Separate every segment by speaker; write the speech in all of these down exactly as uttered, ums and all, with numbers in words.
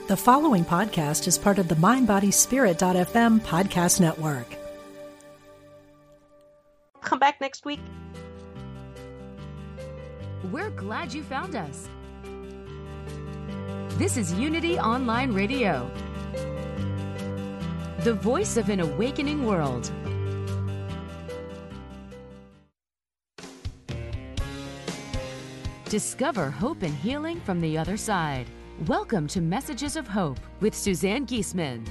Speaker 1: The following podcast is part of the mind body spirit dot f m podcast network.
Speaker 2: Come back next week.
Speaker 3: We're glad you found us. This is Unity Online Radio, the voice of an awakening world. Discover hope and healing from the other side. Welcome to Messages of Hope with Suzanne Giesemann.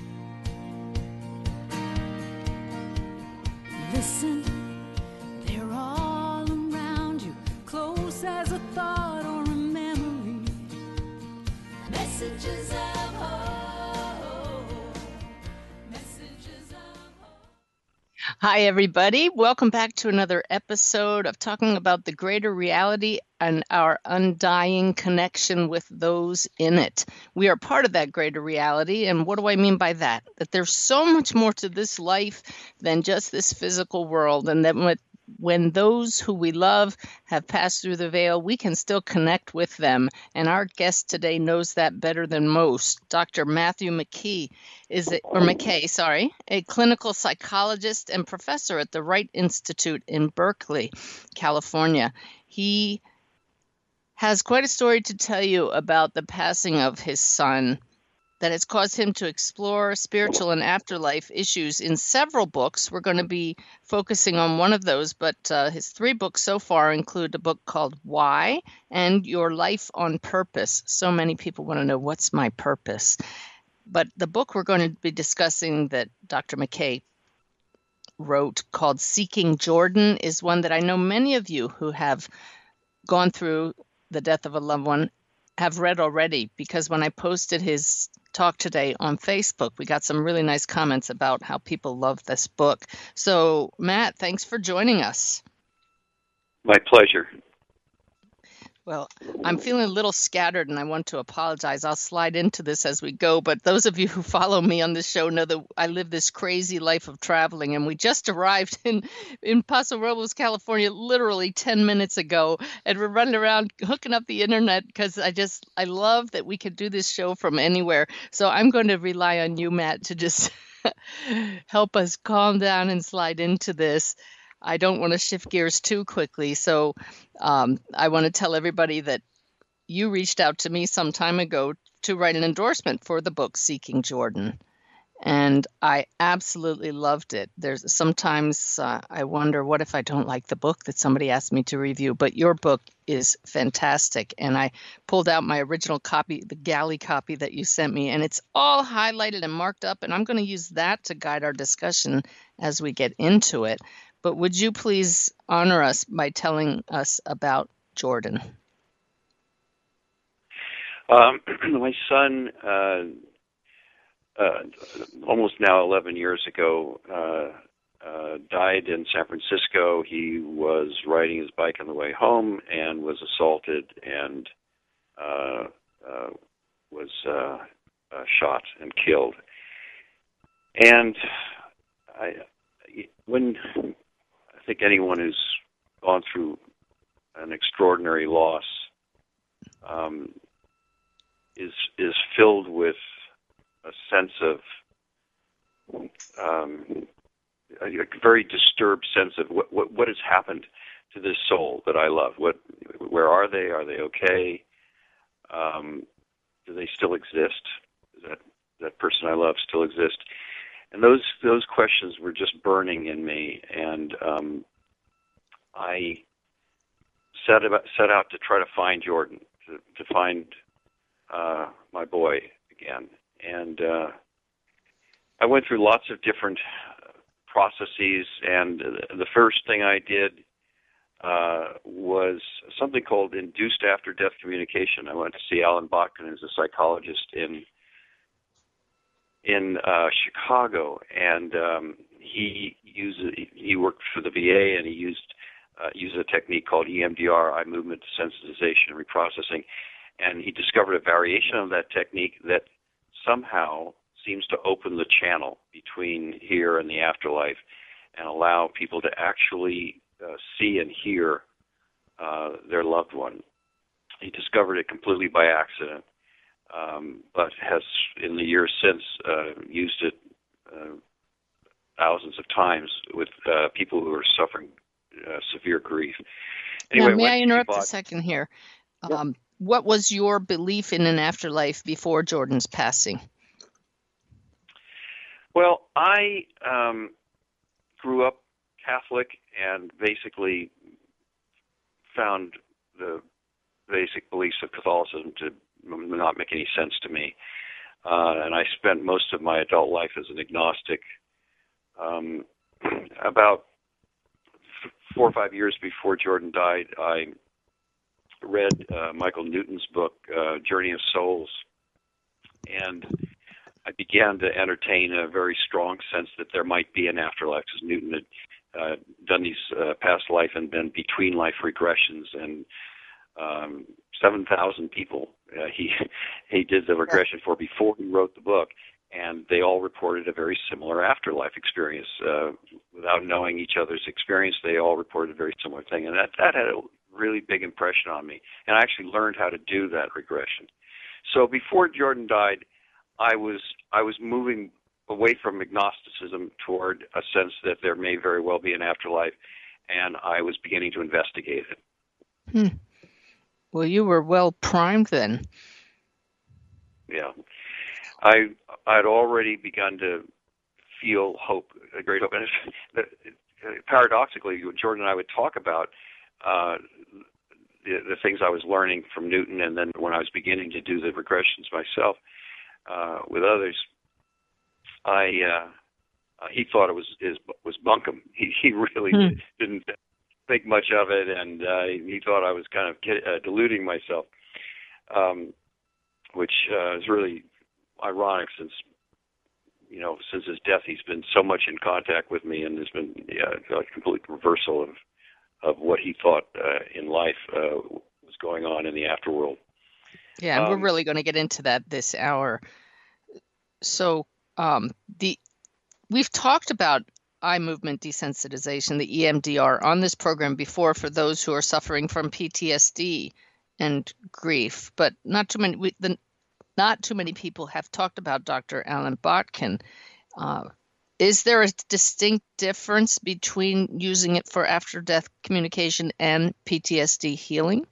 Speaker 4: Listen, they're all around you, close as a thought or a memory. Messages of hope. Messages of hope.
Speaker 2: Hi, everybody. Welcome back to another episode of talking about the greater reality and our undying connection with those in it. We are part of that greater reality. And what do I mean by that? That there's so much more to this life than just this physical world. And that when, when those who we love have passed through the veil, we can still connect with them. And our guest today knows that better than most. Doctor Matthew McKee is it, or McKay, sorry, a clinical psychologist and professor at the Wright Institute in Berkeley, California. He has quite a story to tell you about the passing of his son that has caused him to explore spiritual and afterlife issues in several books. We're going to be focusing on one of those, but uh, his three books so far include a book called Why and Your Life on Purpose. So many people want to know, what's my purpose? But the book we're going to be discussing that Doctor McKay wrote, called Seeking Jordan, is one that I know many of you who have gone through the death of a loved one have read already, because when I posted his talk today on Facebook, we got some really nice comments about how people love this book. So, Matt, thanks for joining us.
Speaker 5: My pleasure.
Speaker 2: Well, I'm feeling a little scattered, and I want to apologize. I'll slide into this as we go, but those of you who follow me on this show know that I live this crazy life of traveling, and we just arrived in, in Paso Robles, California, literally ten minutes ago, and we're running around hooking up the internet because I just, I love that we can do this show from anywhere. So I'm going to rely on you, Matt, to just help us calm down and slide into this. I don't want to shift gears too quickly, so um, I want to tell everybody that you reached out to me some time ago to write an endorsement for the book Seeking Jordan, and I absolutely loved it. There's sometimes uh, I wonder, what if I don't like the book that somebody asked me to review? But your book is fantastic, and I pulled out my original copy, the galley copy that you sent me, and it's all highlighted and marked up, and I'm going to use that to guide our discussion as we get into it. But would you please honor us by telling us about Jordan?
Speaker 5: Um, my son, uh, uh, almost now eleven years ago, uh, uh, died in San Francisco. He was riding his bike on the way home and was assaulted and uh, uh, was uh, uh, shot and killed. And I, when... I think anyone who's gone through an extraordinary loss um, is is filled with a sense of um, a very disturbed sense of what, what what has happened to this soul that I love. What, where are they? Are they okay? Um, do they still exist? Does that that person I love still exist? And those those questions were just burning in me, and um, I set about, set out to try to find Jordan, to, to find uh, my boy again. And uh, I went through lots of different processes, and the first thing I did uh, was something called induced after-death communication. I went to see Alan Botkin, who's a psychologist in in uh, Chicago, and um, he used he worked for the V A, and he used uh, used a technique called E M D R, eye movement desensitization and reprocessing, and he discovered a variation of that technique that somehow seems to open the channel between here and the afterlife and allow people to actually uh, see and hear uh, their loved one. He discovered it completely by accident. um, but has in the years since uh, used it uh, thousands of times with uh, people who are suffering uh, severe grief. Anyway,
Speaker 2: now, may I interrupt
Speaker 5: bought,
Speaker 2: a second here?
Speaker 5: Yep.
Speaker 2: Um, what was your belief in an afterlife before Jordan's passing?
Speaker 5: Well, I um, grew up Catholic and basically found the basic beliefs of Catholicism to not make any sense to me. Uh, and I spent most of my adult life as an agnostic. Um, about f- four or five years before Jordan died, I read uh, Michael Newton's book, uh, Journey of Souls, and I began to entertain a very strong sense that there might be an afterlife, because Newton had uh, done these uh, past life and then between life regressions, and um, seven thousand people uh, he he did the regression for before he wrote the book, and they all reported a very similar afterlife experience. Uh, without knowing each other's experience, they all reported a very similar thing, and that, that had a really big impression on me, and I actually learned how to do that regression. So before Jordan died, I was I was moving away from agnosticism toward a sense that there may very well be an afterlife, and I was beginning to investigate it.
Speaker 2: Hmm. Well, you were well primed then.
Speaker 5: Yeah. I I'd already begun to feel hope, a great hope. And it's, paradoxically, Jordan and I would talk about uh, the, the things I was learning from Newton, and then when I was beginning to do the regressions myself uh, with others, I uh, uh, he thought it was is, was bunkum. He he really
Speaker 2: hmm.
Speaker 5: didn't think much of it, and uh, he thought I was kind of kid, uh, deluding myself, um, which uh, is really ironic, since you know since his death he's been so much in contact with me, and there's been yeah, a complete reversal of of what he thought uh, in life uh, was going on in the afterworld.
Speaker 2: Yeah, and
Speaker 5: um,
Speaker 2: we're really going to get into that this hour. So um, the we've talked about eye movement desensitization, the E M D R, on this program before for those who are suffering from P T S D and grief, but not too many. We, the, not too many people have talked about Doctor Alan Botkin. Uh, is there a distinct difference between using it for after-death communication and P T S D healing?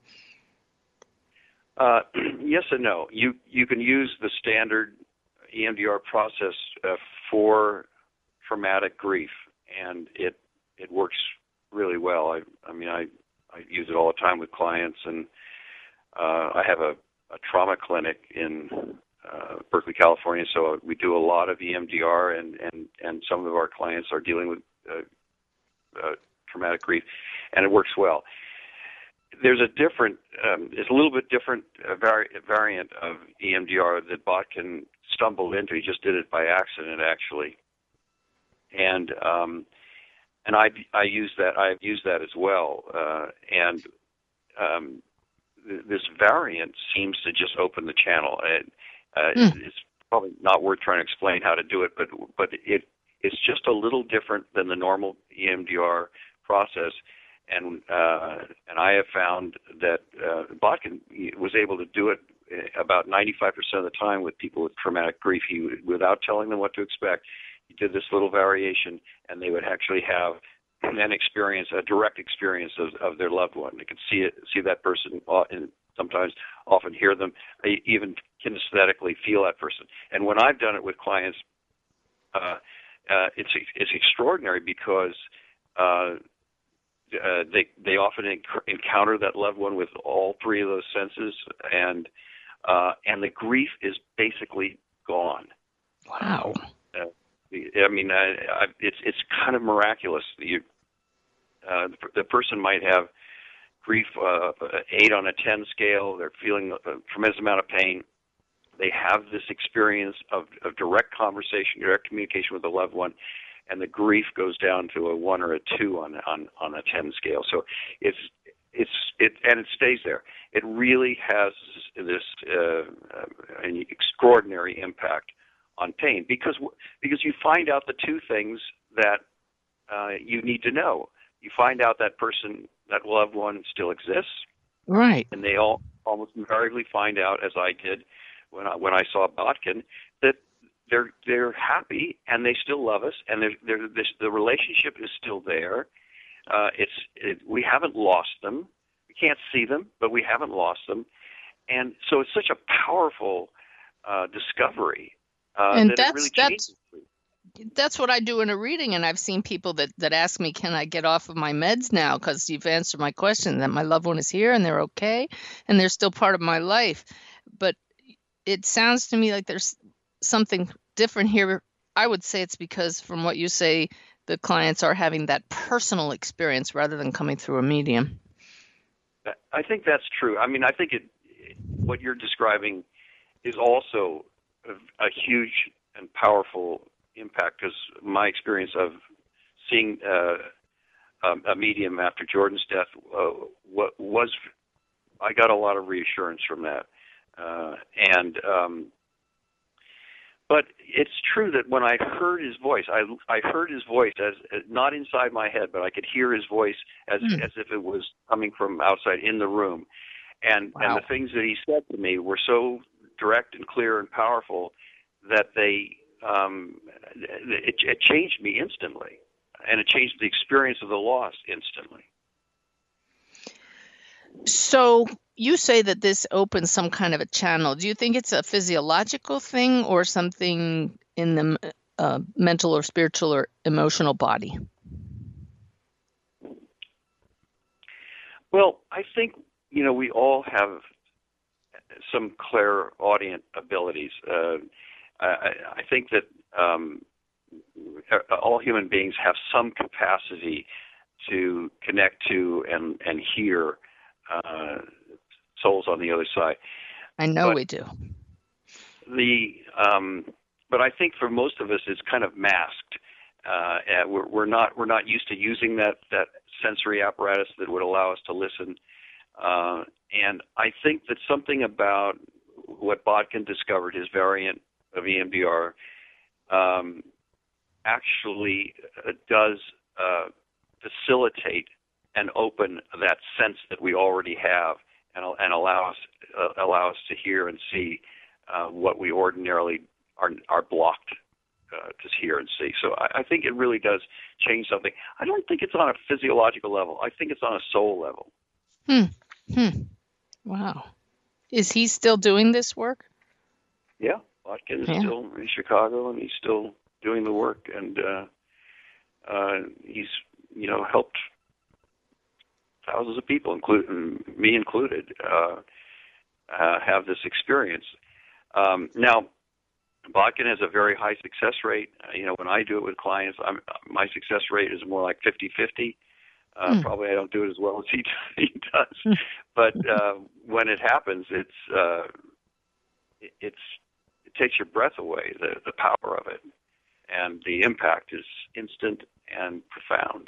Speaker 5: Uh, yes and no. You you can use the standard E M D R process uh, for traumatic grief, and it it works really well. I I mean I I use it all the time with clients, and uh, I have a, a trauma clinic in uh, Berkeley, California, so we do a lot of E M D R, and and and some of our clients are dealing with uh, uh, traumatic grief, and it works well. There's a different, um, it's a little bit different uh, vari- variant of E M D R that Botkin stumbled into. He just did it by accident, actually, and um, and I I use that I've used that as well, uh, and um, th- this variant seems to just open the channel. It, uh, mm. It's probably not worth trying to explain how to do it, but but it it's just a little different than the normal E M D R process. And uh, and I have found that uh, Botkin was able to do it about ninety-five percent of the time with people with traumatic grief. He, without telling them what to expect, he did this little variation, and they would actually have an experience, a direct experience of, of their loved one. They could see it, see that person, and sometimes often hear them, even kinesthetically feel that person. And when I've done it with clients, uh, uh, it's it's extraordinary because uh, Uh, they they often enc- encounter that loved one with all three of those senses, and uh, and the grief is basically gone.
Speaker 2: Wow!
Speaker 5: Uh, I mean, I, I, it's it's kind of miraculous. You, uh, the, the person might have grief uh, eight on a ten scale. They're feeling a tremendous amount of pain. They have this experience of, of direct conversation, direct communication with the loved one, and the grief goes down to a one or a two on on on a ten scale. So it's it's it and it stays there. It really has this uh, an extraordinary impact on pain because because you find out the two things that uh, you need to know. You find out that person, that loved one, still exists,
Speaker 2: right?
Speaker 5: And they all almost invariably find out, as I did, when I when I saw Botkin that they're they're happy and they still love us, and they're, they're, this, the relationship is still there. Uh, it's it, we haven't lost them. We can't see them, but we haven't lost them, and so it's such a powerful uh, discovery uh,
Speaker 2: and
Speaker 5: that
Speaker 2: that's
Speaker 5: it really
Speaker 2: that's
Speaker 5: changes.
Speaker 2: that's what I do in a reading, and I've seen people that that ask me, "Can I get off of my meds now? Because you've answered my question that my loved one is here and they're okay, and they're still part of my life." But it sounds to me like there's something different here. I would say it's because, from what you say, the clients are having that personal experience rather than coming through a medium.
Speaker 5: I think that's true. I mean, I think it, what you're describing is also a, a huge and powerful impact, because my experience of seeing uh, um, a medium after Jordan's death uh, what was, I got a lot of reassurance from that. Uh, and um, but it's true that when I heard his voice, I I heard his voice as, as not inside my head, but I could hear his voice as mm. as if it was coming from outside in the room, and wow. and the things that he said to me were so direct and clear and powerful that they um, it, it changed me instantly, and it changed the experience of the loss instantly.
Speaker 2: So you say that this opens some kind of a channel. Do you think it's a physiological thing or something in the uh, mental or spiritual or emotional body?
Speaker 5: Well, I think, you know, we all have some clairaudient abilities. Uh, I, I think that um, all human beings have some capacity to connect to and, and hear Uh, souls on the other side.
Speaker 2: I know
Speaker 5: but
Speaker 2: we do.
Speaker 5: The um, but I think for most of us, it's kind of masked. Uh, and we're, we're not we're not used to using that that sensory apparatus that would allow us to listen. Uh, and I think that something about what Botkin discovered, his variant of E M D R, um, actually uh, does uh, facilitate and open that sense that we already have, and, and allow us uh, allow us to hear and see uh, what we ordinarily are are blocked uh, to hear and see. So I, I think it really does change something. I don't think it's on a physiological level. I think it's on a soul level.
Speaker 2: Hmm. Hmm. Wow. Is he still doing this work?
Speaker 5: Yeah, Botkin is
Speaker 2: yeah.
Speaker 5: still in Chicago, and he's still doing the work, and uh, uh, he's you know helped thousands of people, including me included, uh, uh, have this experience. Um, now, Botkin has a very high success rate. Uh, you know, when I do it with clients, I'm, my success rate is more like fifty-fifty. Uh, mm. Probably I don't do it as well as he, he does. Mm. But uh, when it happens, it's uh, it, it's it takes your breath away, the, the power of it. And the impact is instant and profound.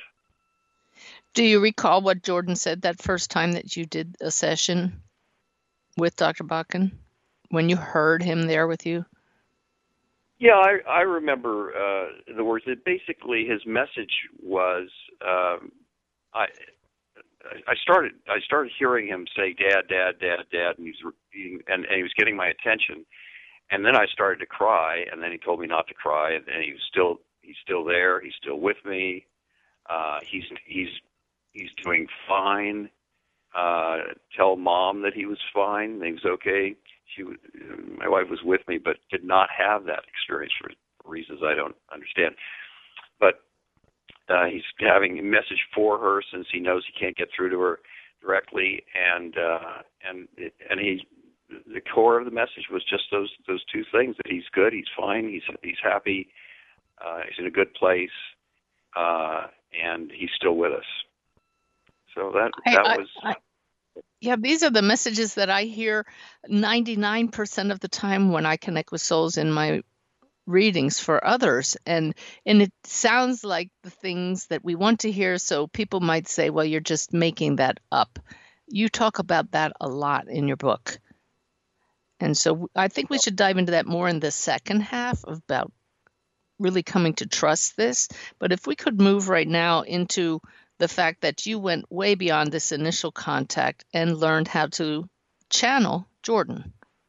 Speaker 2: Do you recall what Jordan said that first time that you did a session with Doctor Botkin, when you heard him there with you?
Speaker 5: Yeah, I, I remember uh, the words. That basically, his message was, um, I I started I started hearing him say, "Dad, Dad, Dad, Dad," and he was repeating, and, and he was getting my attention. And then I started to cry, and then he told me not to cry, and, and he was still he's still there, he's still with me. Uh, he's he's he's doing fine. Uh, tell Mom that he was fine. That he was okay. She, was, my wife, was with me, but did not have that experience for reasons I don't understand. But uh, he's having a message for her since he knows he can't get through to her directly, and uh, and it, and he the core of the message was just those those two things: that he's good, he's fine, he's he's happy, uh, he's in a good place. Uh, and he's still with us. So that that
Speaker 2: I,
Speaker 5: was...
Speaker 2: I, I, yeah, these are the messages that I hear ninety-nine percent of the time when I connect with souls in my readings for others. And and it sounds like the things that we want to hear, so people might say, well, you're just making that up. You talk about that a lot in your book. And so I think we should dive into that more in the second half about really coming to trust this. But if we could move right now into the fact that you went way beyond this initial contact and learned how to channel Jordan.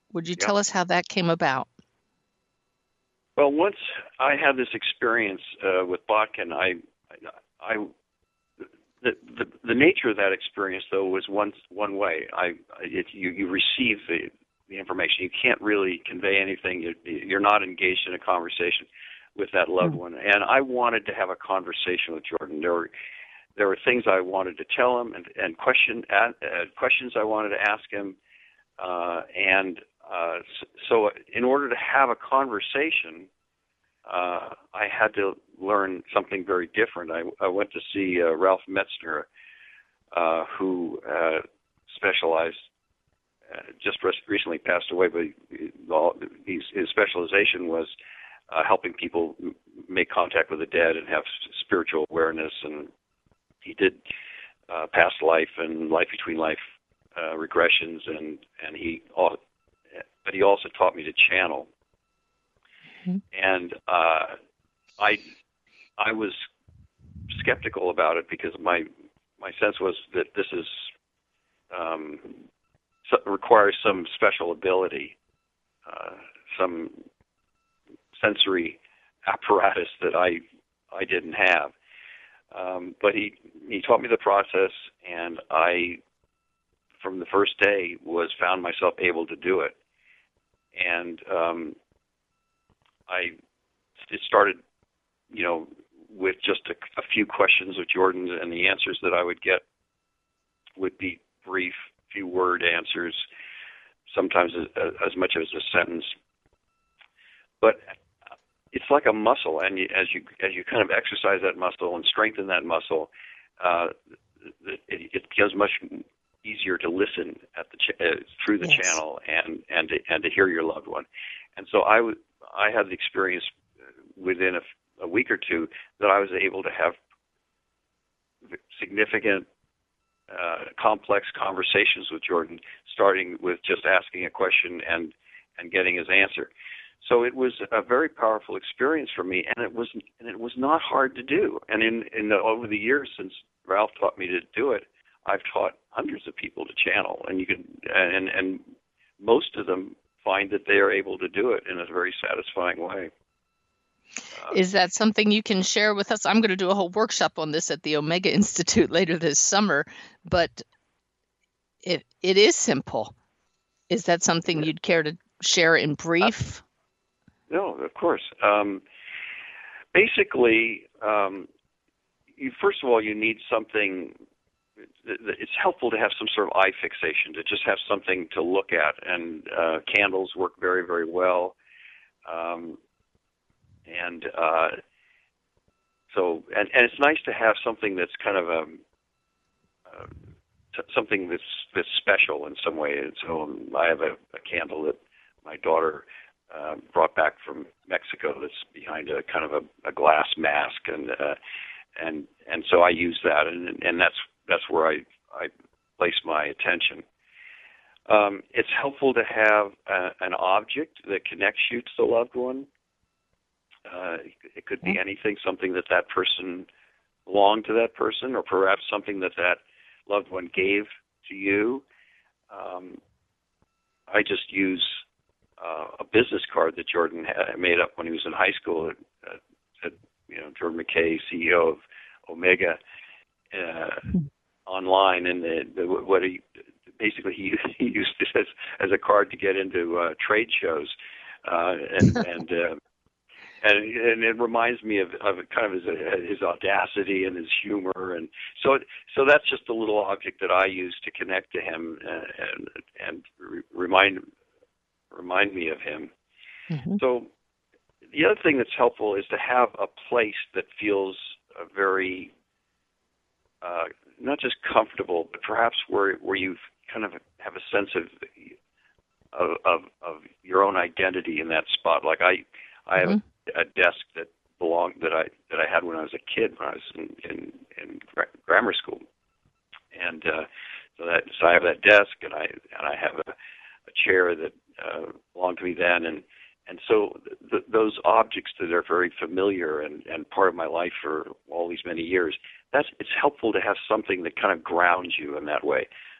Speaker 2: Would you
Speaker 5: Yeah.
Speaker 2: tell us how that came about?
Speaker 5: Well, once I had this experience uh, with Botkin, I, I, the, the the nature of that experience though was one one way. I it, you you receive the the information. You can't really convey anything. You, you're not engaged in a conversation with that loved one. And I wanted to have a conversation with Jordan. There were there were things I wanted to tell him and and question uh, questions I wanted to ask him. Uh, and uh, so, in order to have a conversation, uh, I had to learn something very different. I, I went to see uh, Ralph Metzner, uh, who uh, specialized, uh, just recently passed away, but his, his specialization was uh, helping people make contact with the dead and have spiritual awareness. And he did uh, past life and life between life uh, regressions, and and he, but he also taught me to channel. And uh, I, I was skeptical about it because my my sense was that this is um, so, requires some special ability, uh, some sensory apparatus that I I didn't have. Um, but he he taught me the process, and I, from the first day, was found myself able to do it. And um, I it started, you know, with just a, a few questions with Jordan, and the answers that I would get would be brief, few word answers, sometimes as, as much as a sentence. But it's like a muscle, and you, as you as you kind of exercise that muscle and strengthen that muscle, uh, it, it becomes much easier to listen at the ch- uh, through the yes. channel and and to, and to hear your loved one. And so I w- I had the experience within a, a week or two that I was able to have significant, uh, complex conversations with Jordan, starting with just asking a question and, and getting his answer. So it was a very powerful experience for me, and it was and it was not hard to do. And in, in the, over the years since Ralph taught me to do it, I've taught hundreds of people to channel, and you can and and most of them find that they are able to do it in a very satisfying way. Uh,
Speaker 2: Is that something you can share with us? I'm going to do a whole workshop on this at the Omega Institute later this summer, but it it is simple. Is that something you'd care to share in brief?
Speaker 5: Uh, no, of course. Um, basically, um, you first of all, you need something. It's helpful to have some sort of eye fixation, to just have something to look at, and uh, candles work very, very well. Um, and uh, so, and, and it's nice to have something that's kind of a uh, t- something that's that's special in some way. And so, um, I have a, a candle that my daughter uh, brought back from Mexico that's behind a kind of a, a glass mask, and uh, and and so I use that, and and that's that's where I I place my attention. Um, it's helpful to have a, an object that connects you to the loved one. Uh, it could be anything, something that that person belonged to that person, or perhaps something that that loved one gave to you. Um, I just use uh, a business card that Jordan had made up when he was in high school. At, at, you know, Jordan McKay, C E O of Omega, uh, online, and the, the, what he basically he, he used this as, as a card to get into uh, trade shows, uh, and and, uh, and and it reminds me of, of kind of his his audacity and his humor, and so so that's just a little object that I use to connect to him and and, and re- remind remind me of him. Mm-hmm. So the other thing that's helpful is to have a place that feels uh, very uh, not just comfortable, but perhaps where where you kind of have a sense of of of, of your own identity in that spot. Like I, I have mm-hmm. a, a desk that belonged that I that I had when I was a kid, when I was in in, in grammar school, and uh, so that so I have that desk, and I and I have a, a chair that uh, belonged to me then, and and so th- those objects that are very familiar and, and part of my life for all these many years. That's it's helpful to have something that kind of grounds you in that way.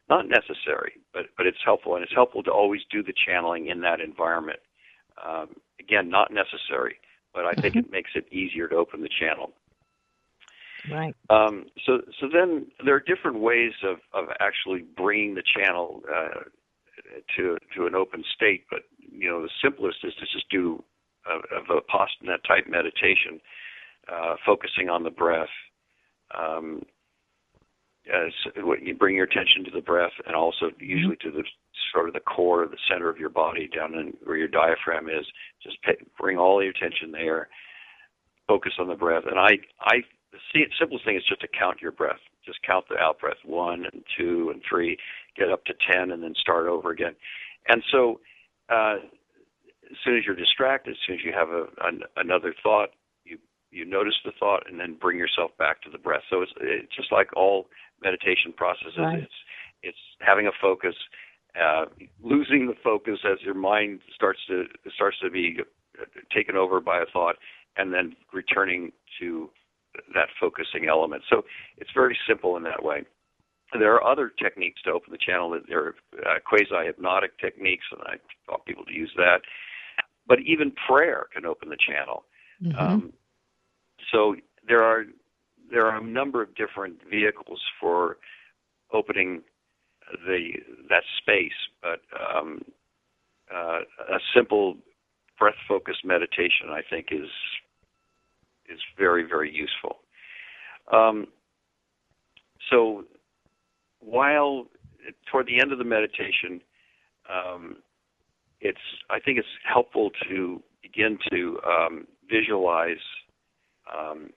Speaker 5: not necessary, but, but it's helpful, and it's helpful to always do the channeling in that environment. Um, again, not necessary, but I think it makes it easier to open the channel.
Speaker 2: Right.
Speaker 5: Um, so, so then there are different ways of, of actually bringing the channel uh, to to an open state. But you know, the simplest is to just do a, a Vipassana type meditation, uh, focusing on the breath. Um, as you bring your attention to the breath, and also usually to the sort of the core, the center of your body, down in where your diaphragm is. Just pay, bring all your attention there. Focus on the breath, and I, I, the simplest thing is just to count your breath. Just count the out breath, one and two and three, get up to ten, and then start over again. And so, uh, as soon as you're distracted, as soon as you have a, an, another thought, you you notice the thought, and then bring yourself back to the breath. So it's, it's just like all meditation processes.
Speaker 2: Right.
Speaker 5: It's it's having a focus, uh, losing the focus as your mind starts to starts to be taken over by a thought, and then returning to that focusing element. So it's very simple in that way. There are other techniques to open the channel. There are uh, quasi-hypnotic techniques, and I taught people to use that. But even prayer can open the channel.
Speaker 2: Mm-hmm.
Speaker 5: Um, so there are there are a number of different vehicles for opening the that space. But um, uh, a simple breath-focused meditation, I think, is is very, very useful. Um, so while toward the end of the meditation, um, it's I think it's helpful to begin to um, visualize um,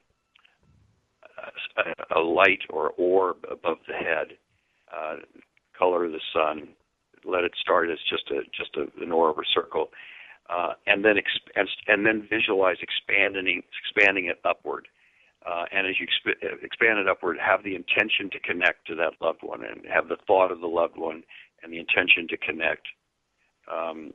Speaker 5: a, a light or orb above the head, uh, color of the sun. Let it start as just a just a, an orb or circle. Uh, and then exp- and, and then visualize expanding expanding it upward, uh, and as you exp- expand it upward, have the intention to connect to that loved one, and have the thought of the loved one and the intention to connect. Um,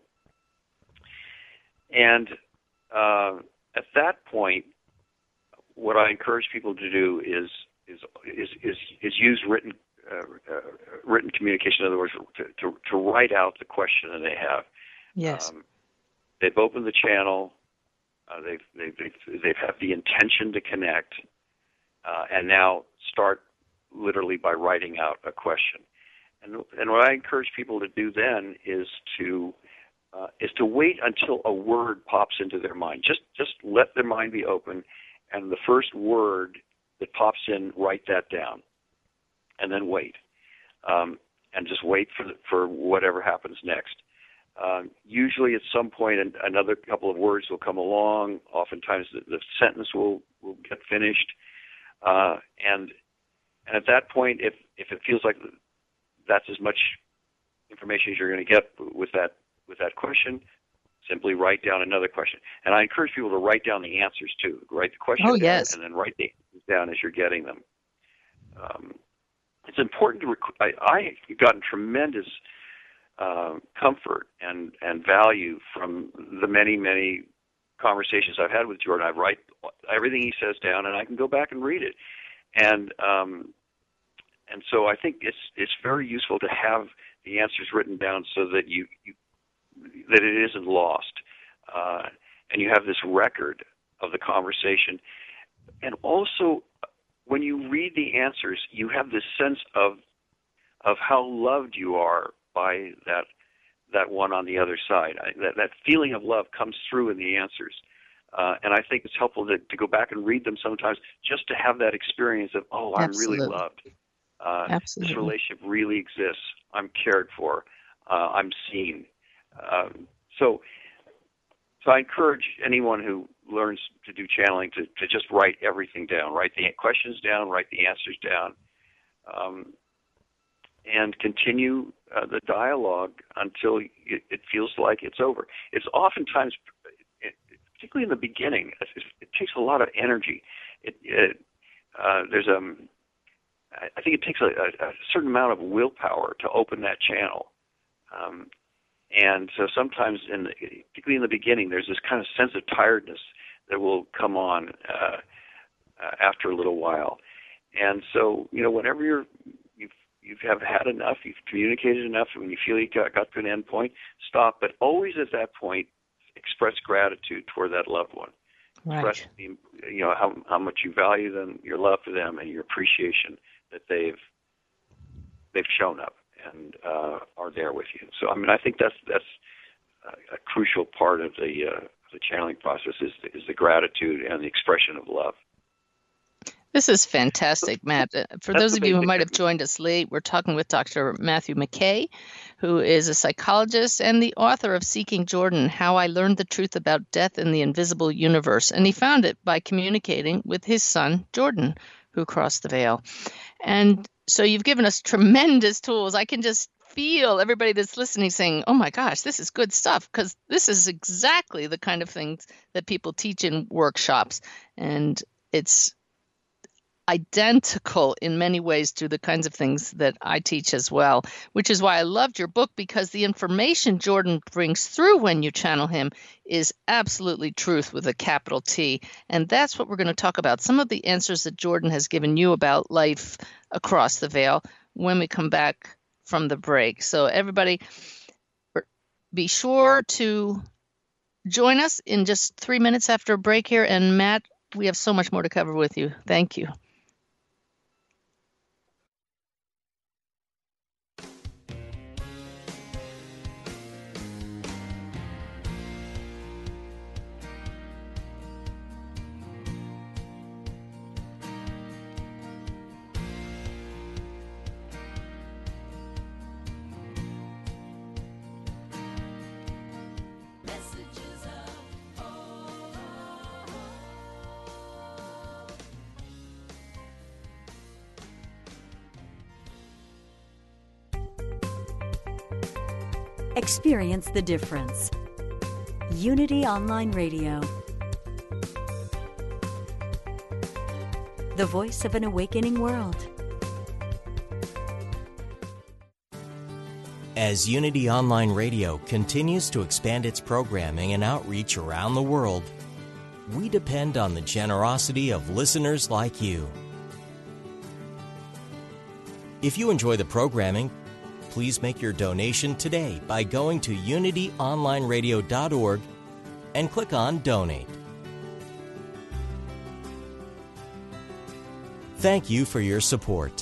Speaker 5: and uh, at that point, what I encourage people to do is is is is, is use written uh, uh, written communication. In other words, to, to to write out the question that they have.
Speaker 2: Yes.
Speaker 5: Um, They've opened the channel. Uh, they've, they've they've they've had the intention to connect, uh, and now start literally by writing out a question. And and what I encourage people to do then is to uh, is to wait until a word pops into their mind. Just just let their mind be open, and the first word that pops in, write that down, and then wait, um, and just wait for the, for whatever happens next. Um, usually at some point an, another couple of words will come along. Oftentimes the, the sentence will, will get finished. Uh, and and at that point, if, if it feels like that's as much information as you're going to get with that with that question, simply write down another question. And I encourage people to write down the answers too. Write the question
Speaker 2: Oh,
Speaker 5: down
Speaker 2: yes.
Speaker 5: and then write the answers down as you're getting them. Um, it's important to rec- I, I've gotten tremendous Uh, comfort and, and value from the many, many conversations I've had with Jordan. I write everything he says down, and I can go back and read it. And um, and so I think it's it's very useful to have the answers written down so that you, you that it isn't lost, uh, and you have this record of the conversation. And also, when you read the answers, you have this sense of of how loved you are by that that one on the other side. I, that, that feeling of love comes through in the answers. Uh, and I think it's helpful to, to go back and read them sometimes just to have that experience of, oh, I'm
Speaker 2: Absolutely.
Speaker 5: really loved. Uh,
Speaker 2: Absolutely.
Speaker 5: this relationship really exists. I'm cared for. Uh, I'm seen. Um, so so I encourage anyone who learns to do channeling to, to just write everything down. Write the questions down, write the answers down. Um, and continue uh, the dialogue until it, it feels like it's over. It's oftentimes, it, particularly in the beginning, it, it takes a lot of energy. It, it, uh, there's a, I think it takes a, a, a certain amount of willpower to open that channel. Um, and so sometimes, in the, particularly in the beginning, there's this kind of sense of tiredness that will come on uh, uh, after a little while. And so, you know, whenever you're you have had enough, you've communicated enough, and when you feel you got, got to an end point, stop. But always at that point, express gratitude toward that loved one.
Speaker 2: Right.
Speaker 5: Express, the, you know, how how much you value them, your love for them, and your appreciation that they've they've shown up and uh, are there with you. So, I mean, I think that's that's a, a crucial part of the uh, the channeling process is is the gratitude and the expression of love.
Speaker 2: This is fantastic, Matt. For
Speaker 5: That's
Speaker 2: those of you who might have joined us late, we're talking with Doctor Matthew McKay, who is a psychologist and the author of Seeking Jordan, How I Learned the Truth About Death in the Invisible Universe. And he found it by communicating with his son, Jordan, who crossed the veil. And so you've given us tremendous tools. I can just feel everybody that's listening saying, oh my gosh, this is good stuff, because this is exactly the kind of things that people teach in workshops. And it's identical in many ways to the kinds of things that I teach as well, which is why I loved your book, because the information Jordan brings through when you channel him is absolutely truth with a capital T. And that's what we're going to talk about, some of the answers that Jordan has given you about life across the veil when we come back from the break. So everybody, be sure to join us in just three minutes after a break here. And Matt, we have so much more to cover with you. Thank you.
Speaker 6: Experience the difference. Unity Online Radio. The voice of an awakening world.
Speaker 7: As Unity Online Radio continues to expand its programming and outreach around the world, we depend on the generosity of listeners like you. If you enjoy the programming, please make your donation today by going to unity online radio dot org and click on Donate. Thank you for your support.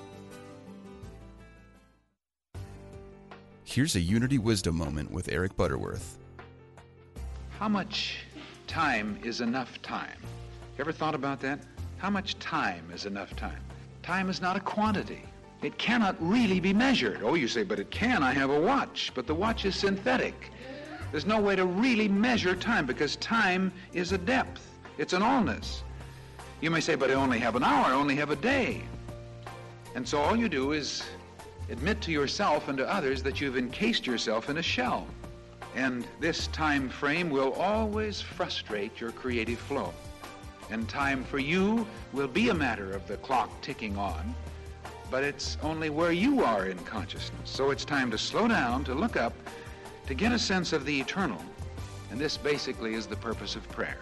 Speaker 8: Here's a Unity Wisdom Moment with Eric Butterworth.
Speaker 9: How much time is enough time? You ever thought about that? How much time is enough time? Time is not a quantity. It cannot really be measured. Oh, you say, but it can. I have a watch, but the watch is synthetic. There's no way to really measure time because time is a depth. It's an allness. You may say, but I only have an hour, I only have a day. And so all you do is admit to yourself and to others that you've encased yourself in a shell. And this time frame will always frustrate your creative flow. And time for you will be a matter of the clock ticking on, but it's only where you are in consciousness. So it's time to slow down, to look up, to get a sense of the eternal. And this basically is the purpose of prayer.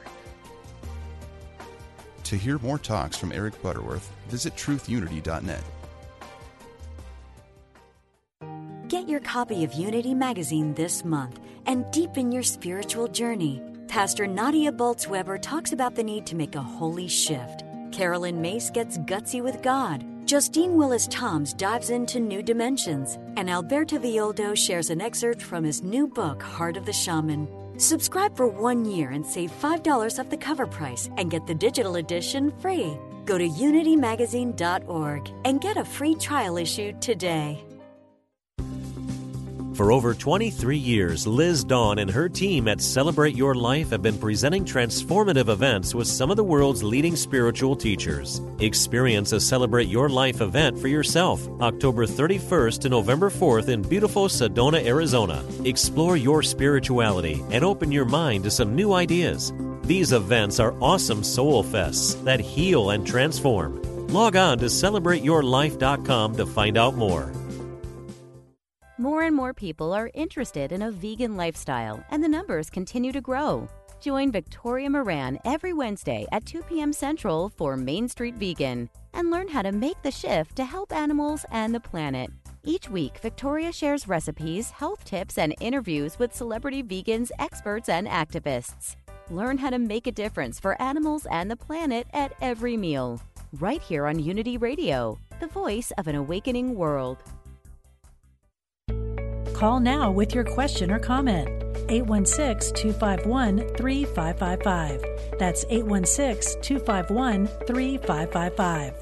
Speaker 8: To hear more talks from Eric Butterworth, visit truth unity dot net.
Speaker 6: Get your copy of Unity Magazine this month and deepen your spiritual journey. Pastor Nadia Boltz-Weber talks about the need to make a holy shift. Carolyn Mace gets gutsy with God. Justine Willis-Toms dives into new dimensions. And Alberto Villoldo shares an excerpt from his new book, Heart of the Shaman. Subscribe for one year and save five dollars off the cover price and get the digital edition free. Go to unity magazine dot org and get a free trial issue today.
Speaker 10: For over twenty-three years, Liz Dawn and her team at Celebrate Your Life have been presenting transformative events with some of the world's leading spiritual teachers. Experience a Celebrate Your Life event for yourself, October thirty-first to November fourth in beautiful Sedona, Arizona. Explore your spirituality and open your mind to some new ideas. These events are awesome soul fests that heal and transform. Log on to celebrate your life dot com to find out more.
Speaker 11: More and more people are interested in a vegan lifestyle, and the numbers continue to grow. Join Victoria Moran every Wednesday at two p.m. Central for Main Street Vegan and learn how to make the shift to help animals and the planet. Each week, Victoria shares recipes, health tips, and interviews with celebrity vegans, experts, and activists. Learn how to make a difference for animals and the planet at every meal. Right here on Unity Radio, the voice of an awakening world.
Speaker 1: Call now with your question or comment. eight one six, two five one, three five five five. That's eight one six, two five one, three five five five.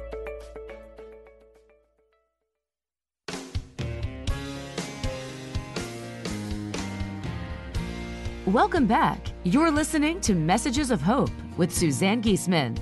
Speaker 3: Welcome back. You're listening to Messages of Hope with Suzanne Giesemann.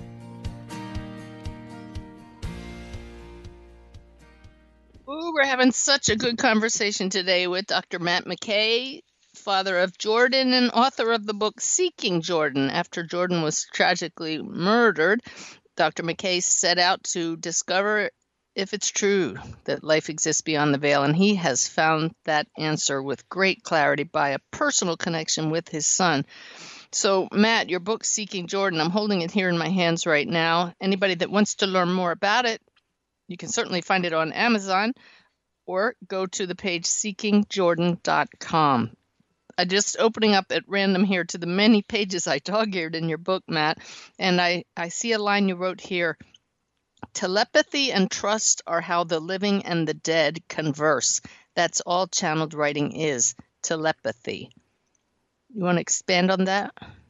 Speaker 2: Ooh, we're having such a good conversation today with Doctor Matt McKay, father of Jordan and author of the book Seeking Jordan. After Jordan was tragically murdered, Doctor McKay set out to discover if it's true that life exists beyond the veil, and he has found that answer with great clarity by a personal connection with his son. So, Matt, your book, Seeking Jordan, I'm holding it here in my hands right now. Anybody that wants to learn more about it, you can certainly find it on Amazon or go to the page seeking jordan dot com. I just opening up at random here to the many pages I dog-eared in your book, Matt, and I, I see a line you wrote here. Telepathy and trust are how the living and the dead converse. That's all channeled writing is, telepathy. You want to expand on that?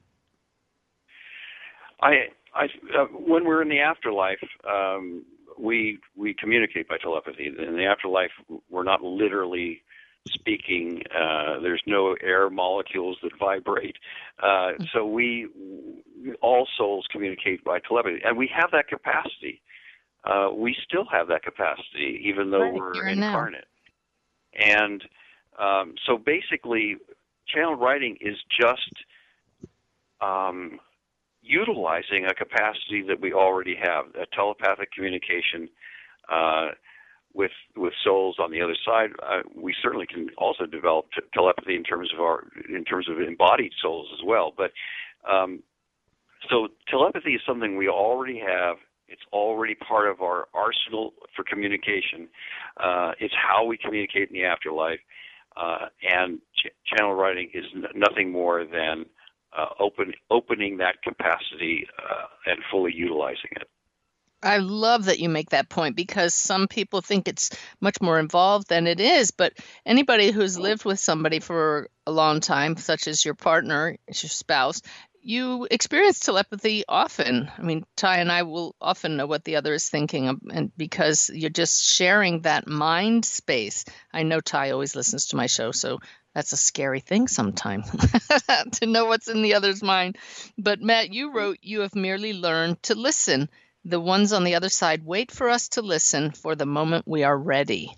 Speaker 5: I, I, uh, when we're in the afterlife, um, we we communicate by telepathy. In the afterlife, we're not literally speaking. Uh, there's no air molecules that vibrate. Uh, so we, all souls communicate by telepathy, and we have that capacity. Uh, we still have that capacity, even though
Speaker 2: right,
Speaker 5: we're incarnate. Now. And um, so basically, channeled writing is just um, utilizing a capacity that we already have, a telepathic communication uh, with with souls on the other side. Uh, we certainly can also develop t- telepathy in terms of our in terms of embodied souls as well. But um, so telepathy is something we already have. It's already part of our arsenal for communication. Uh, it's how we communicate in the afterlife. Uh, and ch- channel writing is n- nothing more than uh, open, opening that capacity uh, and fully utilizing it.
Speaker 2: I love that you make that point, because some people think it's much more involved than it is. But anybody who's lived with somebody for a long time, such as your partner, your spouse, you experience telepathy often. I mean, Ty and I will often know what the other is thinking, and because you're just sharing that mind space. I know Ty always listens to my show, so that's a scary thing sometimes to know what's in the other's mind. But Matt, you wrote, you have merely learned to listen. The ones on the other side wait for us to listen for the moment we are ready.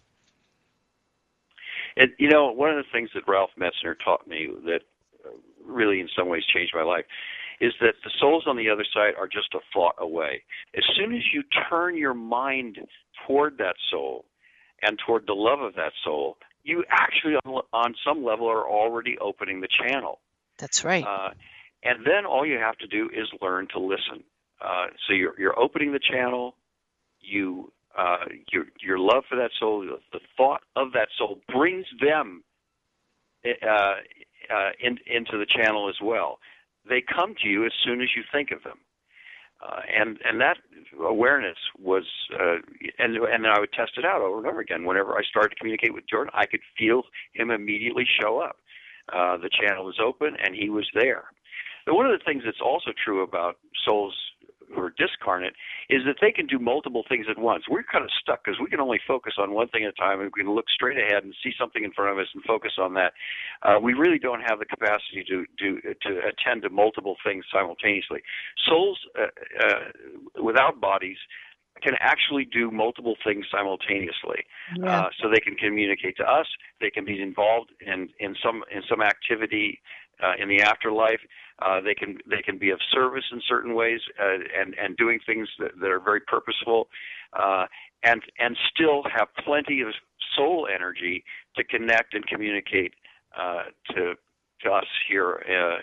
Speaker 5: And, you know, one of the things that Ralph Metzner taught me that really in some ways changed my life is that the souls on the other side are just a thought away. As soon as you turn your mind toward that soul and toward the love of that soul, you actually on, on some level are already opening the channel.
Speaker 2: That's right.
Speaker 5: Uh, and then all you have to do is learn to listen. Uh, so you're, you're opening the channel. You uh, your your love for that soul, the thought of that soul brings them uh, Uh, in, into the channel as well. They come to you as soon as you think of them, uh, and and that awareness was, uh, and and I would test it out over and over again. Whenever I started to communicate with Jordan, I could feel him immediately show up. Uh, the channel was open, and he was there. But one of the things that's also true about souls who are discarnate is that they can do multiple things at once. We're kind of stuck because we can only focus on one thing at a time, and we can look straight ahead and see something in front of us and focus on that. Uh, we really don't have the capacity to do to attend to multiple things simultaneously. Souls uh, uh, without bodies can actually do multiple things simultaneously.
Speaker 2: Yeah.
Speaker 5: Uh, so they can communicate to us. They can be involved in, in some in some activity uh, in the afterlife. Uh, they can they can be of service in certain ways uh, and and doing things that, that are very purposeful, uh, and and still have plenty of soul energy to connect and communicate uh, to to us here uh,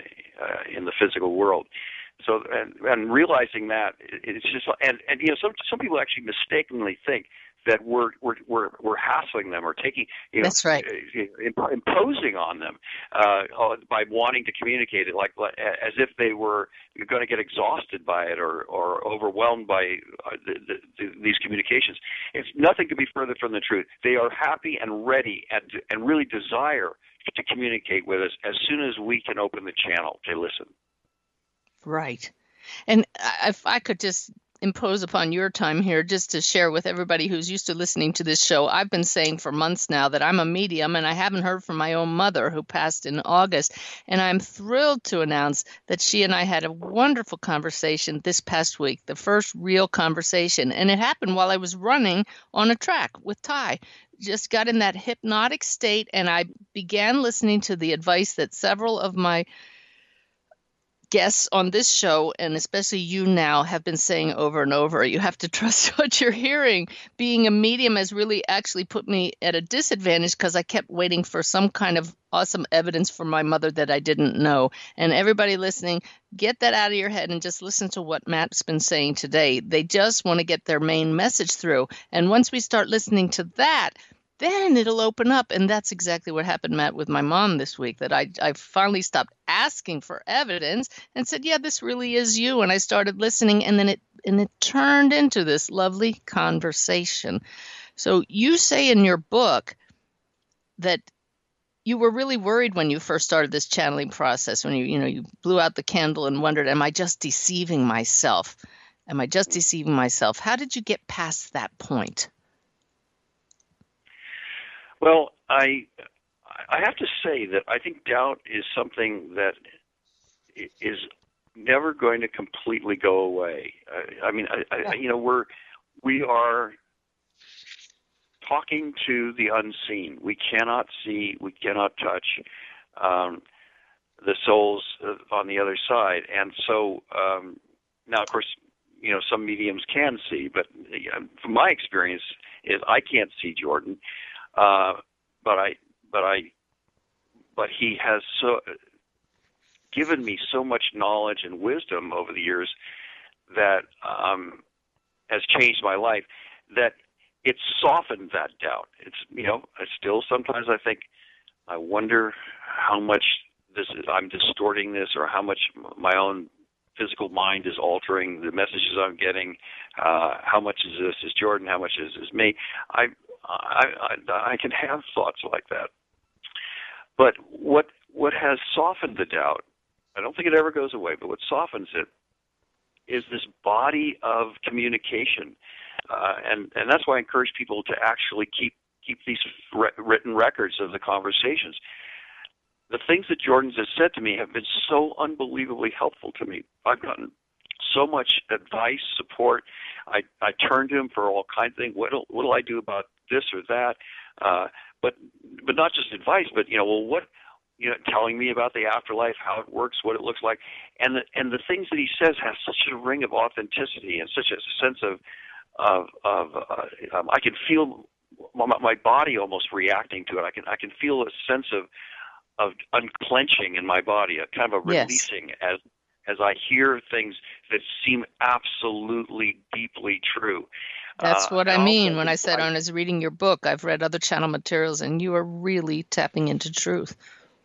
Speaker 5: uh, in the physical world. So, and, and realizing that, it's just, and, and you know, some some people actually mistakenly think that we're we're we're, we're hassling them or taking, you know,
Speaker 2: That's right.
Speaker 5: imposing on them uh, by wanting to communicate it, like as if they were going to get exhausted by it or or overwhelmed by the, the, the, these communications. It's nothing could be further from the truth. They are happy and ready and and really desire to communicate with us as soon as we can open the channel to listen.
Speaker 2: Right. And if I could just impose upon your time here, just to share with everybody who's used to listening to this show, I've been saying for months now that I'm a medium, and I haven't heard from my own mother, who passed in August. And I'm thrilled to announce that she and I had a wonderful conversation this past week, the first real conversation. And it happened while I was running on a track with Ty. Just got in that hypnotic state, and I began listening to the advice that several of my guests on this show, and especially you now, have been saying over and over. You have to trust what you're hearing. Being a medium has really actually put me at a disadvantage because I kept waiting for some kind of awesome evidence from my mother that I didn't know. And everybody listening, get that out of your head and just listen to what Matt's been saying today. They just want to get their main message through. And once we start listening to that, then it'll open up. And that's exactly what happened, Matt, with my mom this week, that I, I finally stopped asking for evidence and said, yeah, this really is you. And I started listening, and then it and it turned into this lovely conversation. So you say in your book that you were really worried when you first started this channeling process, when you, you know, you blew out the candle and wondered, am I just deceiving myself? Am I just deceiving myself? How did you get past that point?
Speaker 5: Well, I I have to say that I think doubt is something that is never going to completely go away. I, I mean, I, I, you know, we're we are talking to the unseen. We cannot see, we cannot touch um, the souls on the other side, and so um, now, of course, you know, some mediums can see, but from my experience, is I can't see Jordan. Uh, but I, but I, but he has so given me so much knowledge and wisdom over the years that um, has changed my life. That it's softened that doubt. It's, you know, I still sometimes I think, I wonder how much this is, I'm distorting this, or how much my own physical mind is altering the messages I'm getting. Uh, how much is this is Jordan? How much is this me? I. I, I, I can have thoughts like that. But what what has softened the doubt, I don't think it ever goes away, but what softens it is this body of communication. Uh, and, and that's why I encourage people to actually keep keep these re- written records of the conversations. The things that Jordan has said to me have been so unbelievably helpful to me. I've gotten so much advice, support. I, I turn to him for all kinds of things. What do, what do I do about this or that? Uh, but but not just advice, but, you know, well, what, you know, telling me about the afterlife, how it works, what it looks like. And the, and the things that he says have such a ring of authenticity and such a sense of, of, of uh, um, I can feel my, my body almost reacting to it. I can I can feel a sense of, of unclenching in my body, a kind of a releasing yes. as as I hear things that seem absolutely deeply true.
Speaker 2: That's what uh, I mean when I said
Speaker 5: I
Speaker 2: on as reading your book. I've read other channel materials, and you are really tapping into truth.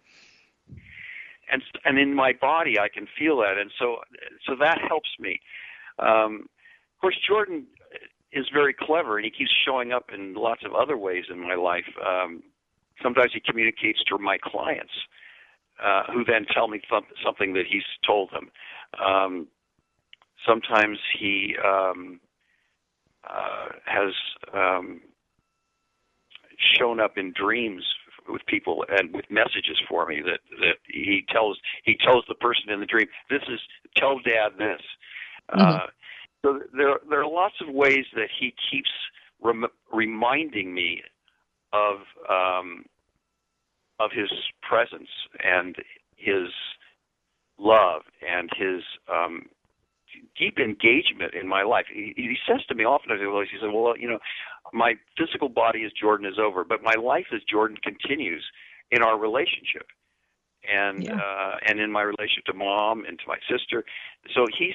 Speaker 5: And and in my body, I can feel that, and so so that helps me. Um, of course, Jordan is very clever, and he keeps showing up in lots of other ways in my life. Um, sometimes he communicates to my clients, Uh, who then tell me th- something that he's told them. Um, sometimes he um, uh, has um, shown up in dreams with people and with messages for me that, that he tells he tells the person in the dream, "This is tell Dad this." Mm-hmm. Uh, so there there are lots of ways that he keeps rem- reminding me of. Um, of his presence and his love and his um, deep engagement in my life. He, he says to me often, he says, well, you know, my physical body as Jordan is over, but my life as Jordan continues in our relationship. and
Speaker 2: Yeah.
Speaker 5: uh, and in my relationship to mom and to my sister. So he's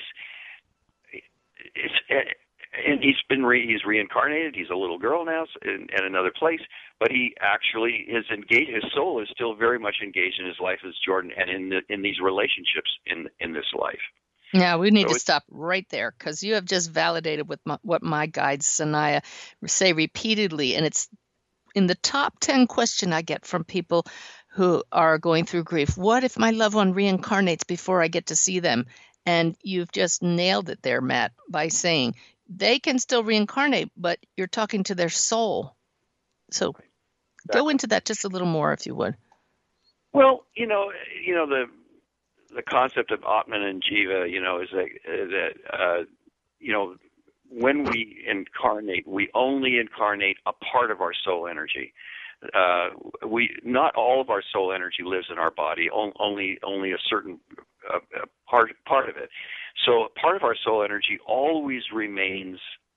Speaker 5: it's and he's been re, he's reincarnated. He's a little girl now in, in another place, but he actually is engaged. His soul is still very much engaged in his life as Jordan and in the, in these relationships in in this life.
Speaker 2: Now, we need
Speaker 5: So
Speaker 2: to stop right there because you have just validated with my, what my guide, Sanaya, say repeatedly. And it's in the top ten question I get from people who are going through grief. What if my loved one reincarnates before I get to see them? And you've just nailed it there, Matt, by saying they can still reincarnate, but you're talking to their soul. So go into that just a little more, if you would.
Speaker 5: Well, you know, you know the the concept of Atman and Jiva, you know, is that, that uh, you know, when we incarnate, we only incarnate a part of our soul energy. Uh, we not all of our soul energy lives in our body. Only only a certain uh, part part of it. So part of our soul energy always remains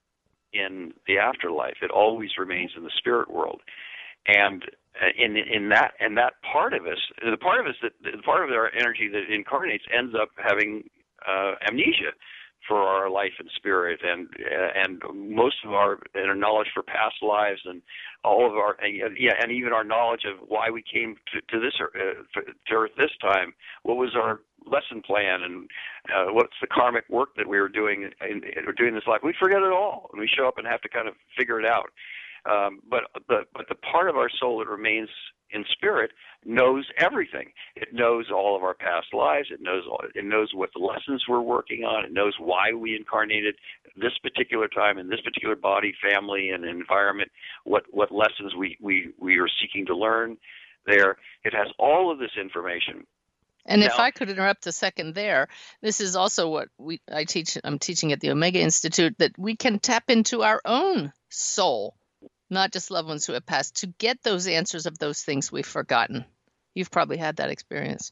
Speaker 5: in the afterlife. It always remains in the spirit world, and in in that and that part of us, the part of us that the part of our energy that incarnates ends up having uh, amnesia for our life and spirit, and and most of our, our knowledge for past lives, and all of our yeah, and even our knowledge of why we came to, to this uh, to Earth this time. What was our lesson plan, and uh, what's the karmic work that we were doing in, in doing this life? We forget it all, and we show up and have to kind of figure it out. Um, but the but the part of our soul that remains in spirit knows everything. It knows all of our past lives. It knows all, it knows what the lessons we're working on. It knows why we incarnated this particular time in this particular body, family, and environment. What what lessons we we we are seeking to learn there. It has all of this information.
Speaker 2: And
Speaker 5: Now,
Speaker 2: if I could interrupt a second there, this is also what we I teach. I'm teaching at the Omega Institute, that we can tap into our own soul, not just loved ones who have passed, to get those answers of those things we've forgotten. You've probably had that experience.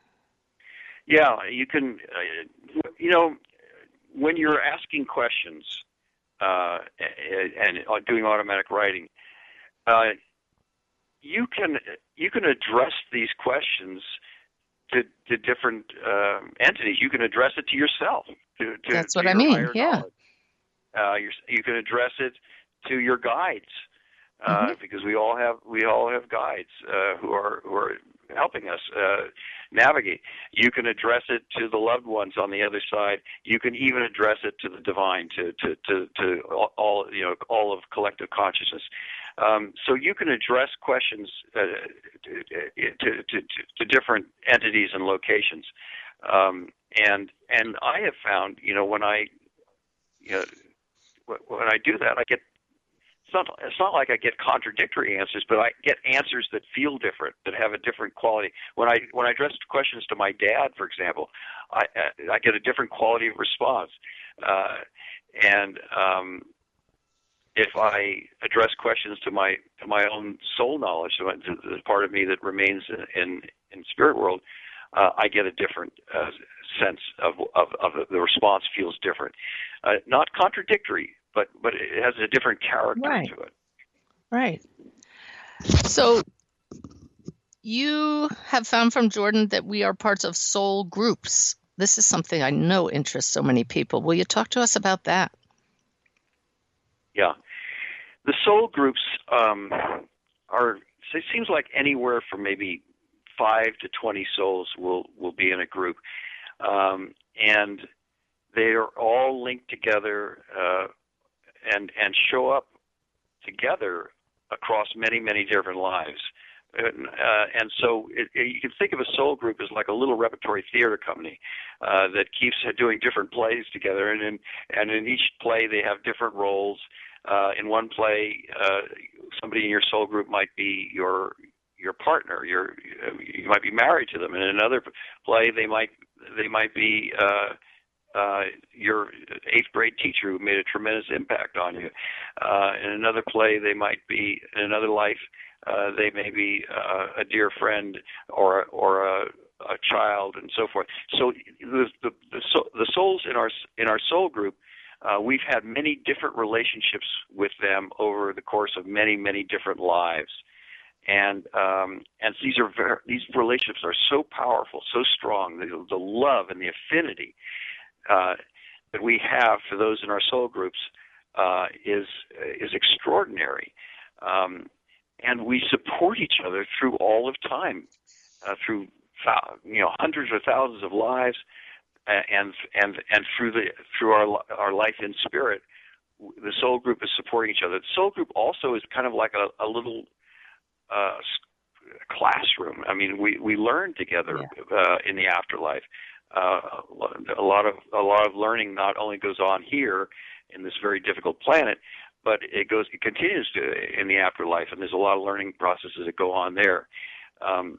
Speaker 5: Yeah, you can, uh, you know, when you're asking questions uh, and, and doing automatic writing, uh, you can you can address these questions to, to different uh, entities. You can address it to yourself. To, to,
Speaker 2: That's
Speaker 5: to
Speaker 2: what I
Speaker 5: your
Speaker 2: mean,
Speaker 5: higher
Speaker 2: yeah.
Speaker 5: knowledge. Uh, you're, you can address it to your guides, uh,
Speaker 2: Mm-hmm.
Speaker 5: because we all have we all have guides uh, who are who are helping us uh, navigate. You can address it to the loved ones on the other side. You can even address it to the divine, to to to, to all you know all of collective consciousness. Um, so you can address questions uh, to, to, to to different entities and locations. Um, and and I have found, you know, when I you know, when I do that, I get it's not it's not like I get contradictory answers, but I get answers that feel different, that have a different quality. When I when I address questions to my dad, for example, I I get a different quality of response. Uh, and um, if I address questions to my to my own soul knowledge, to the part of me that remains in in, in spirit world, uh, I get a different uh, sense of, of of the response feels different, uh, not contradictory, but but it has a different character
Speaker 2: Right.
Speaker 5: to it.
Speaker 2: Right. So you have found from Jordan that we are parts of soul groups. This is something I know interests so many people. Will you talk to us about that?
Speaker 5: Yeah, the soul groups um, are. It seems like anywhere from maybe five to twenty souls will will be in a group, um, and they are all linked together uh, and and show up together across many many different lives. Uh, and so it, it, you can think of a soul group as like a little repertory theater company uh, that keeps doing different plays together, and in, and in each play they have different roles. Uh, in one play, uh, somebody in your soul group might be your your partner. Your you might be married to them. And in another play, they might they might be uh, uh, your eighth grade teacher who made a tremendous impact on you. Uh, in another play, they might be in another life. Uh, they may be uh, a dear friend or or a, a child, and so forth. So the the, the, soul, the souls in our in our soul group, uh, we've had many different relationships with them over the course of many many different lives, And um, and these are very, these relationships are so powerful, so strong. The, the love and the affinity uh, that we have for those in our soul groups uh, is is extraordinary. Um, and we support each other through all of time, uh, through you know hundreds or thousands of lives, and and and through the through our our life in spirit. The soul group is supporting each other. The soul group also is kind of like a, a little uh, classroom. I mean, we, we learn together yeah. uh, in the afterlife. Uh, a lot of a lot of learning not only goes on here in this very difficult planet, but it goes it continues to in the afterlife. And there's a lot of learning processes that go on there. Um,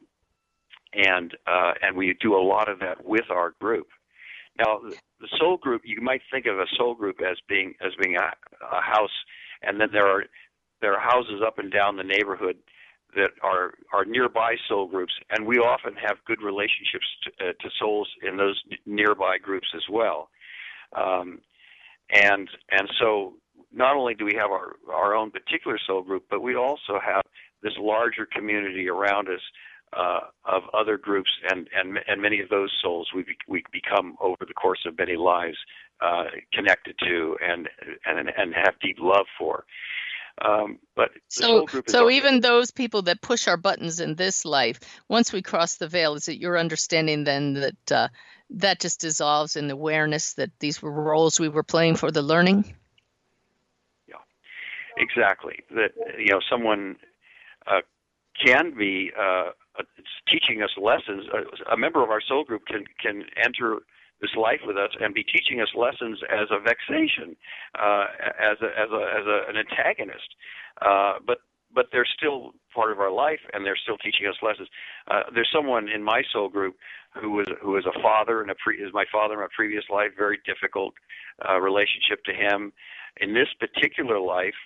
Speaker 5: and uh, and we do a lot of that with our group. Now, the soul group, you might think of a soul group as being as being a, a house, and then there are there are houses up and down the neighborhood that are, are nearby soul groups, and we often have good relationships to, uh, to souls in those nearby groups as well. Um, and and so not only do we have our, our own particular soul group, but we also have this larger community around us uh, of other groups, and, and and many of those souls we be, we become over the course of many lives uh, connected to and and and have deep love for. Um, but
Speaker 2: so, so even those people that push our buttons in this life, once we cross the veil, is it your understanding then that uh, that just dissolves in awareness that these were roles we were playing for the learning?
Speaker 5: Yeah, exactly. That, you know, someone uh, can be uh, teaching us lessons. A member of our soul group can can enter this life with us and be teaching us lessons as a vexation, uh, as a, as a, as a, an antagonist. Uh, but but they're still part of our life, and they're still teaching us lessons. Uh, there's someone in my soul group who was who was a father in a pre, is my father in a previous life. Very difficult uh, relationship to him. In this particular life,